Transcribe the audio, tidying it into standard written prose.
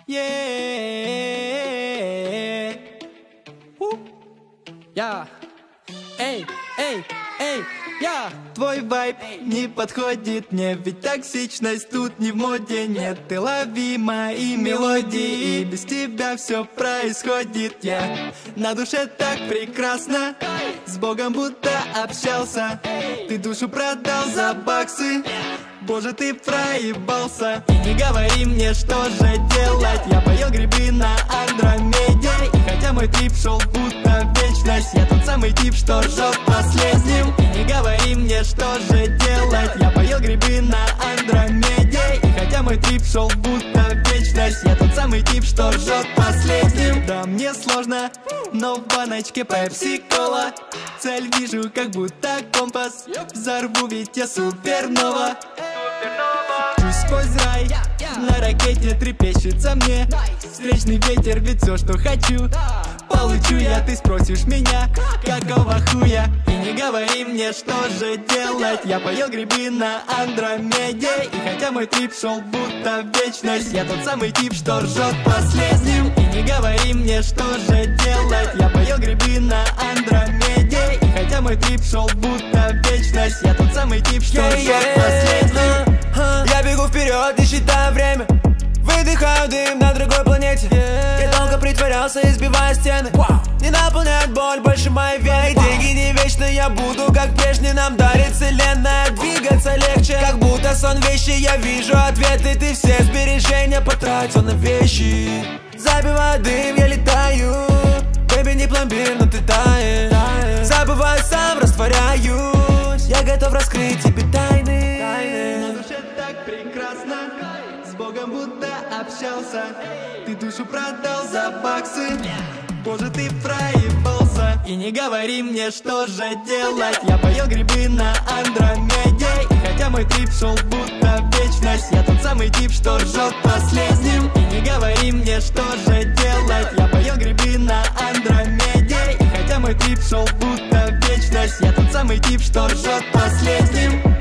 Я, эй, эй, эй, я. Твой вайб не подходит мне, ведь токсичность тут не в моде. Нет, ты лови мои мелодии, и без тебя все происходит. Я на душе так прекрасно, с Богом будто общался. Ты душу продал за баксы, боже, ты проебался. И не говори мне, что же делать. Я поел грибы на Андромеде, и хотя мой трип шел будто вечность, я тот самый тип, что жжет последним. И не говори мне, что же делать. Я поел грибы на Андромеде, и хотя мой трип шел будто вечность, я тот самый тип, что жжет последним. Да, мне сложно, но в баночке пепси-кола. Цель вижу, как будто компас. Взорву, ведь я супернова. Пусть сквозь рай на ракете трепещется мне встречный ветер, ведь все, что хочу, получу я. Ты спросишь меня, какого хуя? И не говори мне, что же делать. Я поел грибы на Андромеде, и хотя мой трип шел будто вечность, я тот самый тип, что ржет последним. И не говори мне, что же делать. Я поел грибы на Андромеде, и хотя мой трип шел будто вечность, я тот самый тип, что ржет последним. Я бегу вперед, не считая время, выдыхаю дым на другой планете. Я долго притворялся, избивая стены, не наполняет боль больше моей веры. Деньги не вечно, я буду как прежний. Нам дарит вселенная, двигаться легче, как будто сон вещи. Я вижу ответы, ты все сбережения потратил на вещи. Забиваю дым, я летаю, бэби, не пломбир, но ты таешь. Забываю сам, растворяюсь, я готов раскрыть тебе тайны. На душе так прекрасно, с Богом будто общался. Ты душу продал за баксы, боже, ты проебался. И не говори мне, что же делать. Я поел грибы на Андромеде, и хотя мой трип шел будто вечность, я тот самый тип, что ржет последним. И не говори мне, что же делать. Я поел грибы на Андромеде, и хотя мой трип шел будто вечность, я тот самый тип, что ржет последним.